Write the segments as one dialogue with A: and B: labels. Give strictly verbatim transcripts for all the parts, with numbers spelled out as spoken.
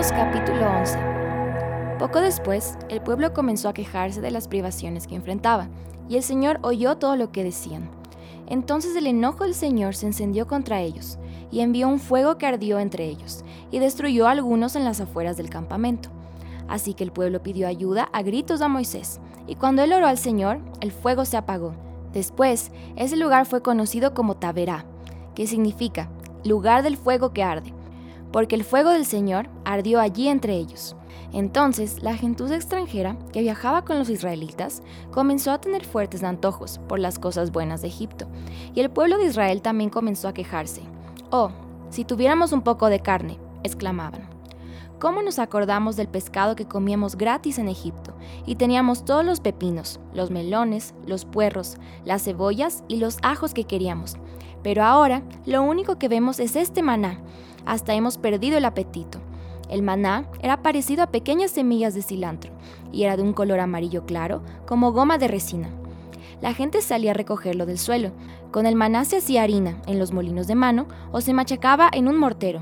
A: Números capítulo once. Poco después, el pueblo comenzó a quejarse de las privaciones que enfrentaba, y el Señor oyó todo lo que decían. Entonces el enojo del Señor se encendió contra ellos, y envió un fuego que ardió entre ellos, y destruyó a algunos en las afueras del campamento. Así que el pueblo pidió ayuda a gritos a Moisés, y cuando él oró al Señor, el fuego se apagó. Después, ese lugar fue conocido como Taberá, que significa lugar del fuego que arde, porque el fuego del Señor ardió allí entre ellos. Entonces, la gentuza extranjera que viajaba con los israelitas comenzó a tener fuertes antojos por las cosas buenas de Egipto, y el pueblo de Israel también comenzó a quejarse. «Oh, si tuviéramos un poco de carne», exclamaban. «¿Cómo nos acordamos del pescado que comíamos gratis en Egipto, y teníamos todos los pepinos, los melones, los puerros, las cebollas y los ajos que queríamos? Pero ahora lo único que vemos es este maná, hasta hemos perdido el apetito». El maná era parecido a pequeñas semillas de cilantro y era de un color amarillo claro, como goma de resina. La gente salía a recogerlo del suelo. Con el maná se hacía harina en los molinos de mano o se machacaba en un mortero.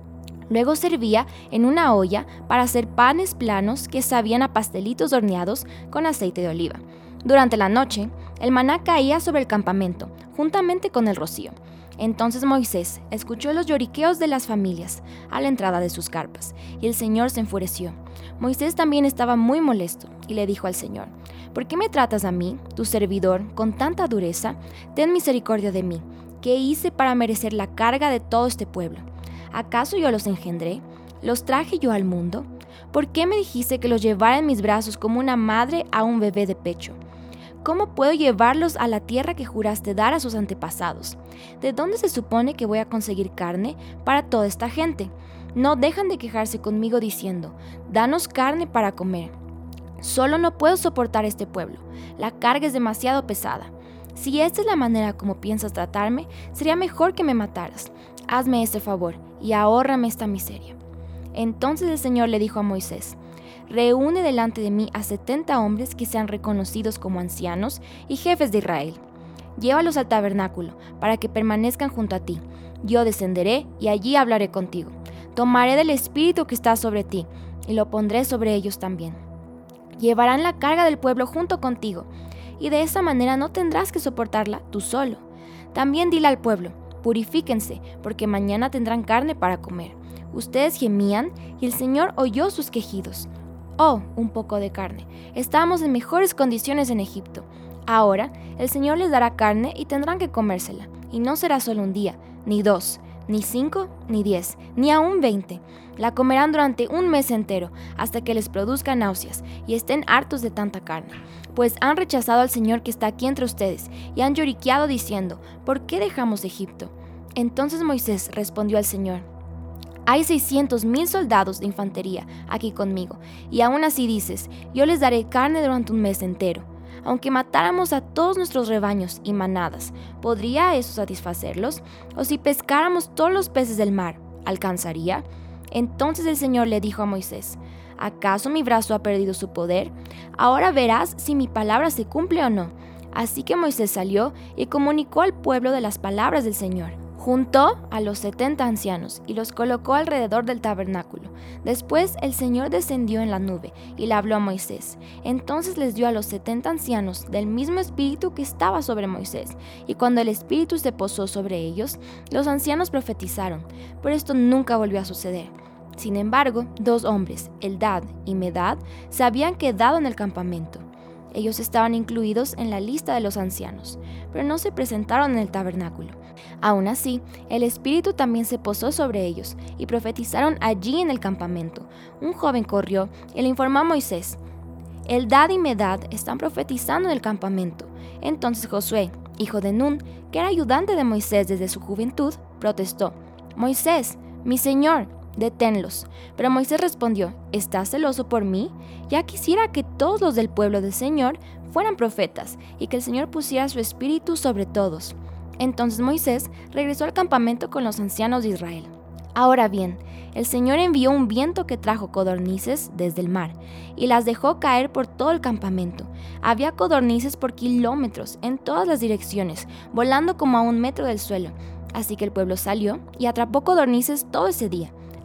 A: Luego servía en una olla para hacer panes planos que sabían a pastelitos horneados con aceite de oliva. Durante la noche, el maná caía sobre el campamento, juntamente con el rocío. Entonces Moisés escuchó los lloriqueos de las familias a la entrada de sus carpas, y el Señor se enfureció. Moisés también estaba muy molesto, y le dijo al Señor: «¿Por qué me tratas a mí, tu servidor, con tanta dureza? Ten misericordia de mí. ¿Qué hice para merecer la carga de todo este pueblo? ¿Acaso yo los engendré? ¿Los traje yo al mundo? ¿Por qué me dijiste que los llevara en mis brazos como una madre a un bebé de pecho? ¿Cómo puedo llevarlos a la tierra que juraste dar a sus antepasados? ¿De dónde se supone que voy a conseguir carne para toda esta gente? No dejan de quejarse conmigo diciendo: danos carne para comer. Solo no puedo soportar este pueblo. La carga es demasiado pesada. Si esta es la manera como piensas tratarme, sería mejor que me mataras. Hazme ese favor y ahórrame esta miseria». Entonces el Señor le dijo a Moisés: «Reúne delante de mí a setenta hombres que sean reconocidos como ancianos y jefes de Israel. Llévalos al tabernáculo para que permanezcan junto a ti. Yo descenderé y allí hablaré contigo. Tomaré del espíritu que está sobre ti y lo pondré sobre ellos también. Llevarán la carga del pueblo junto contigo, y de esa manera no tendrás que soportarla tú solo. También dile al pueblo: purifíquense, porque mañana tendrán carne para comer». Ustedes gemían y el Señor oyó sus quejidos. «Oh, un poco de carne. Estábamos en mejores condiciones en Egipto. Ahora el Señor les dará carne y tendrán que comérsela. Y no será solo un día, ni dos, ni cinco, ni diez, ni aún veinte. La comerán durante un mes entero, hasta que les produzca náuseas y estén hartos de tanta carne. Pues han rechazado al Señor que está aquí entre ustedes y han lloriqueado diciendo: ¿por qué dejamos Egipto?». Entonces Moisés respondió al Señor: «Hay seiscientos mil soldados de infantería aquí conmigo, y aún así dices: yo les daré carne durante un mes entero. Aunque matáramos a todos nuestros rebaños y manadas, ¿podría eso satisfacerlos? O si pescáramos todos los peces del mar, ¿alcanzaría?». Entonces el Señor le dijo a Moisés: «¿Acaso mi brazo ha perdido su poder? Ahora verás si mi palabra se cumple o no». Así que Moisés salió y comunicó al pueblo de las palabras del Señor. Juntó a los setenta ancianos y los colocó alrededor del tabernáculo. Después el Señor descendió en la nube y le habló a Moisés. Entonces les dio a los setenta ancianos del mismo espíritu que estaba sobre Moisés. Y cuando el espíritu se posó sobre ellos, los ancianos profetizaron. Pero esto nunca volvió a suceder. Sin embargo, dos hombres, Eldad y Medad, se habían quedado en el campamento. Ellos estaban incluidos en la lista de los ancianos, pero no se presentaron en el tabernáculo. Aún así, el Espíritu también se posó sobre ellos, y profetizaron allí en el campamento. Un joven corrió y le informó a Moisés: «Eldad y Medad están profetizando en el campamento». Entonces Josué, hijo de Nun, que era ayudante de Moisés desde su juventud, protestó: «Moisés, mi señor, deténlos». Pero Moisés respondió: «¿Estás celoso por mí? Ya quisiera que todos los del pueblo del Señor fueran profetas, y que el Señor pusiera su espíritu sobre todos». Entonces Moisés regresó al campamento con los ancianos de Israel. Ahora bien, el Señor envió un viento que trajo codornices desde el mar, y las dejó caer por todo el campamento. Había codornices por kilómetros en todas las direcciones, volando como a un metro del suelo. Así que el pueblo salió y atrapó codornices todo ese día.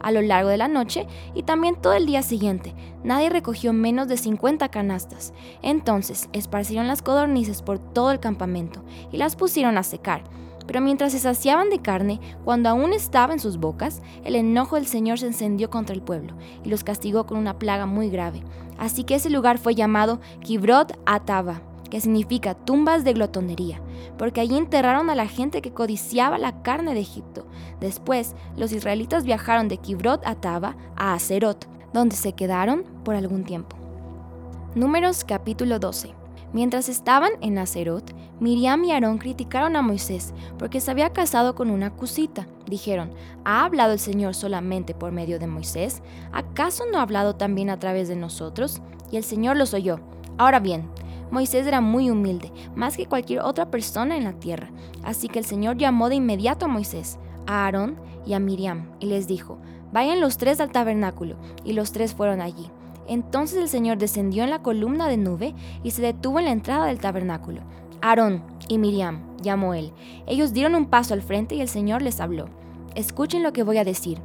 A: a lo largo de la noche y también todo el día siguiente. Nadie recogió menos de cincuenta canastas. Entonces esparcieron las codornices por todo el campamento y las pusieron a secar. Pero mientras se saciaban de carne, cuando aún estaba en sus bocas, el enojo del Señor se encendió contra el pueblo y los castigó con una plaga muy grave. Así que ese lugar fue llamado Kibrot Hatava, que significa tumbas de glotonería, porque allí enterraron a la gente que codiciaba la carne de Egipto. Después, los israelitas viajaron de Kibrot Hatava a Haserot, donde se quedaron por algún tiempo. Números capítulo doce. Mientras estaban en Haserot, Miriam y Aarón criticaron a Moisés porque se había casado con una cusita. Dijeron, ¿ha hablado el Señor solamente por medio de Moisés? ¿Acaso no ha hablado también a través de nosotros? Y el Señor los oyó. Ahora bien, Moisés era muy humilde, más que cualquier otra persona en la tierra. Así que el Señor llamó de inmediato a Moisés, a Aarón y a Miriam, y les dijo, vayan los tres al tabernáculo, y los tres fueron allí. Entonces el Señor descendió en la columna de nube y se detuvo en la entrada del tabernáculo. Aarón y Miriam, llamó él. Ellos dieron un paso al frente y el Señor les habló. Escuchen lo que voy a decir.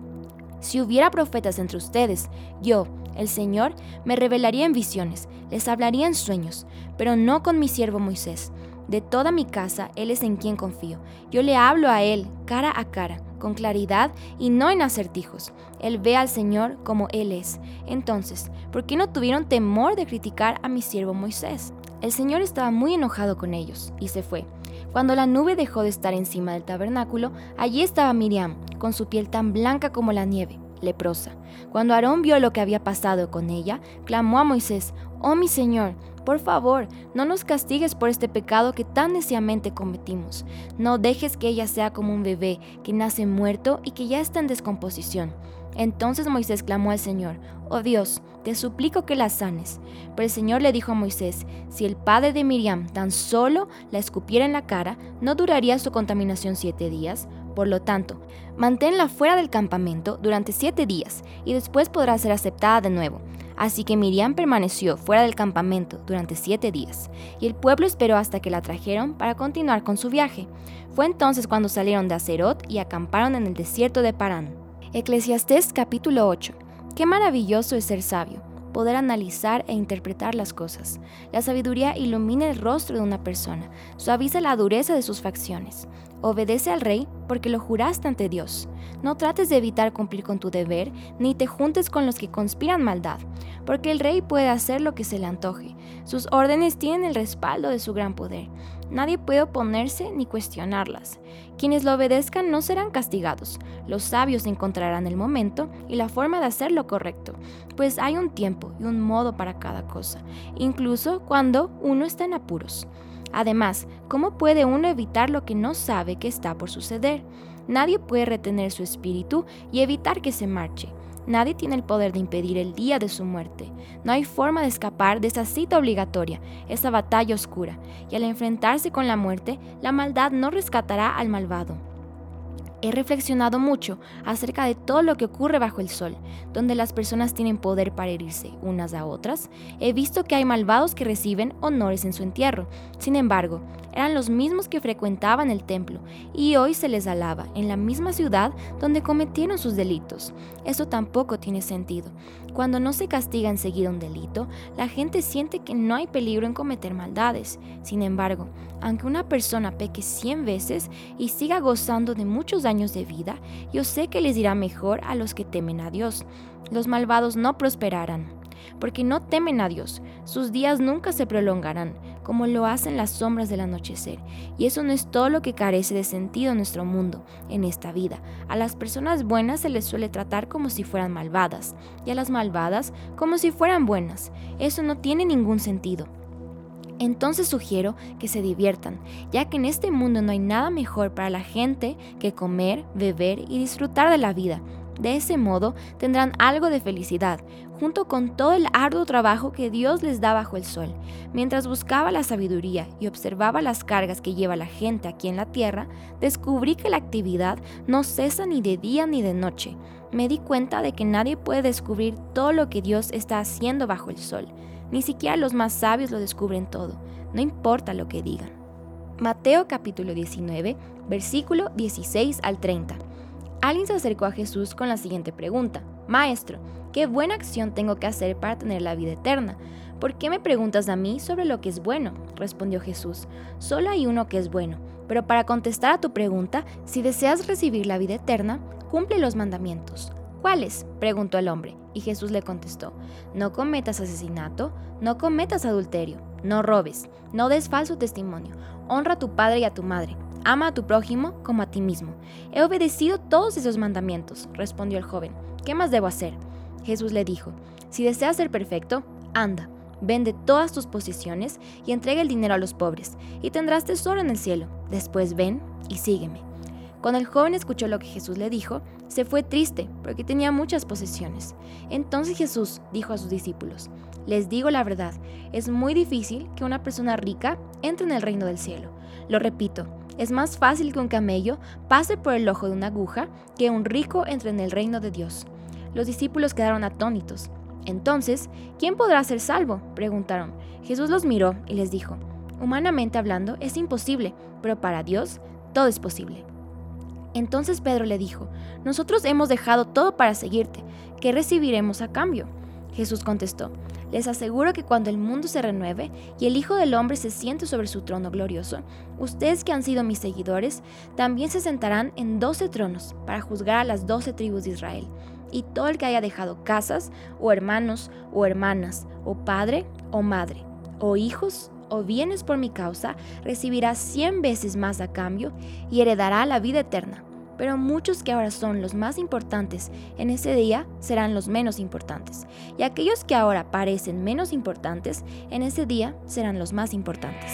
A: Si hubiera profetas entre ustedes, yo, el Señor, me revelaría en visiones, les hablaría en sueños, pero no con mi siervo Moisés. De toda mi casa, él es en quien confío. Yo le hablo a él cara a cara, con claridad y no en acertijos. Él ve al Señor como Él es. Entonces, ¿por qué no tuvieron temor de criticar a mi siervo Moisés? El Señor estaba muy enojado con ellos y se fue. Cuando la nube dejó de estar encima del tabernáculo, allí estaba Miriam, con su piel tan blanca como la nieve, leprosa. Cuando Aarón vio lo que había pasado con ella, clamó a Moisés, «Oh mi Señor, por favor, no nos castigues por este pecado que tan neciamente cometimos. No dejes que ella sea como un bebé que nace muerto y que ya está en descomposición». Entonces Moisés clamó al Señor, «Oh Dios, te suplico que la sanes». Pero el Señor le dijo a Moisés, si el padre de Miriam tan solo la escupiera en la cara, ¿no duraría su contaminación siete días? Por lo tanto, manténla fuera del campamento durante siete días y después podrá ser aceptada de nuevo. Así que Miriam permaneció fuera del campamento durante siete días, y el pueblo esperó hasta que la trajeron para continuar con su viaje. Fue entonces cuando salieron de Haserot y acamparon en el desierto de Parán. Eclesiastés capítulo ocho. Qué maravilloso es ser sabio, poder analizar e interpretar las cosas. La sabiduría ilumina el rostro de una persona, suaviza la dureza de sus facciones. Obedece al rey porque lo juraste ante Dios. No trates de evitar cumplir con tu deber, ni te juntes con los que conspiran maldad, porque el rey puede hacer lo que se le antoje. Sus órdenes tienen el respaldo de su gran poder. Nadie puede oponerse ni cuestionarlas. Quienes lo obedezcan no serán castigados. Los sabios encontrarán el momento y la forma de hacer lo correcto, pues hay un tiempo y un modo para cada cosa, incluso cuando uno está en apuros. Además, ¿cómo puede uno evitar lo que no sabe que está por suceder? Nadie puede retener su espíritu y evitar que se marche. Nadie tiene el poder de impedir el día de su muerte. No hay forma de escapar de esa cita obligatoria, esa batalla oscura, y al enfrentarse con la muerte, la maldad no rescatará al malvado. He reflexionado mucho acerca de todo lo que ocurre bajo el sol, donde las personas tienen poder para herirse unas a otras. He visto que hay malvados que reciben honores en su entierro. Sin embargo, eran los mismos que frecuentaban el templo y hoy se les alaba en la misma ciudad donde cometieron sus delitos. Eso tampoco tiene sentido. Cuando no se castiga enseguida un delito, la gente siente que no hay peligro en cometer maldades. Sin embargo, aunque una persona peque cien veces y siga gozando de muchos años de vida, yo sé que les irá mejor a los que temen a Dios. Los malvados no prosperarán, porque no temen a Dios. Sus días nunca se prolongarán, como lo hacen las sombras del anochecer. Y eso no es todo lo que carece de sentido en nuestro mundo, en esta vida. A las personas buenas se les suele tratar como si fueran malvadas, y a las malvadas como si fueran buenas. Eso no tiene ningún sentido. Entonces sugiero que se diviertan, ya que en este mundo no hay nada mejor para la gente que comer, beber y disfrutar de la vida. De ese modo tendrán algo de felicidad, junto con todo el arduo trabajo que Dios les da bajo el sol. Mientras buscaba la sabiduría y observaba las cargas que lleva la gente aquí en la tierra, descubrí que la actividad no cesa ni de día ni de noche. Me di cuenta de que nadie puede descubrir todo lo que Dios está haciendo bajo el sol. Ni siquiera los más sabios lo descubren todo, no importa lo que digan. Mateo capítulo diecinueve, versículo dieciséis al treinta. Alguien se acercó a Jesús con la siguiente pregunta: Maestro, ¿qué buena acción tengo que hacer para tener la vida eterna? ¿Por qué me preguntas a mí sobre lo que es bueno? Respondió Jesús. Solo hay uno que es bueno, pero para contestar a tu pregunta, si deseas recibir la vida eterna, cumple los mandamientos. ¿Cuáles?, preguntó el hombre, y Jesús le contestó: No cometas asesinato, no cometas adulterio, no robes, no des falso testimonio, honra a tu padre y a tu madre, ama a tu prójimo como a ti mismo. He obedecido todos esos mandamientos, respondió el joven. ¿Qué más debo hacer? Jesús le dijo: Si deseas ser perfecto, anda, vende todas tus posesiones y entrega el dinero a los pobres, y tendrás tesoro en el cielo. Después ven y sígueme. Cuando el joven escuchó lo que Jesús le dijo, se fue triste porque tenía muchas posesiones. Entonces Jesús dijo a sus discípulos: Les digo la verdad, es muy difícil que una persona rica entre en el reino del cielo. Lo repito, es más fácil que un camello pase por el ojo de una aguja que un rico entre en el reino de Dios. Los discípulos quedaron atónitos. Entonces, ¿quién podrá ser salvo?, preguntaron. Jesús los miró y les dijo: Humanamente hablando, es imposible, pero para Dios todo es posible. Entonces Pedro le dijo: Nosotros hemos dejado todo para seguirte. ¿Qué recibiremos a cambio? Jesús contestó: Les aseguro que cuando el mundo se renueve y el Hijo del Hombre se siente sobre su trono glorioso, ustedes que han sido mis seguidores también se sentarán en doce tronos para juzgar a las doce tribus de Israel. Y todo el que haya dejado casas, o hermanos, o hermanas, o padre, o madre, o hijos, o bienes por mi causa, recibirá cien veces más a cambio y heredará la vida eterna. Pero muchos que ahora son los más importantes en ese día serán los menos importantes, y aquellos que ahora parecen menos importantes en ese día serán los más importantes.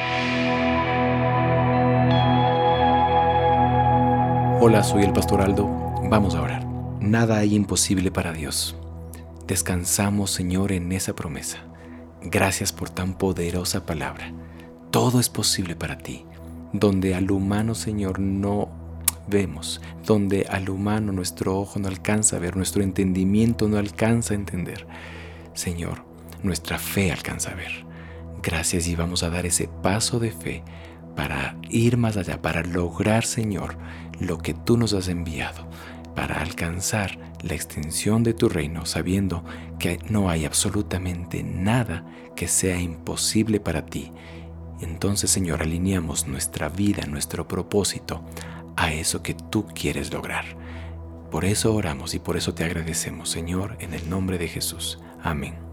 B: Hola, soy el Pastor Aldo. Vamos a orar. Nada hay imposible para Dios. Descansamos, Señor, en esa promesa. Gracias por tan poderosa palabra. Todo es posible para ti. Donde al humano, Señor, no vemos, donde al humano nuestro ojo no alcanza a ver, nuestro entendimiento no alcanza a entender, Señor, nuestra fe alcanza a ver. Gracias, y vamos a dar ese paso de fe para ir más allá, para lograr, Señor, lo que tú nos has enviado, para alcanzar la extensión de tu reino, sabiendo que no hay absolutamente nada que sea imposible para ti. Entonces, Señor, alineamos nuestra vida, nuestro propósito a eso que tú quieres lograr. Por eso oramos y por eso te agradecemos, Señor, en el nombre de Jesús. Amén.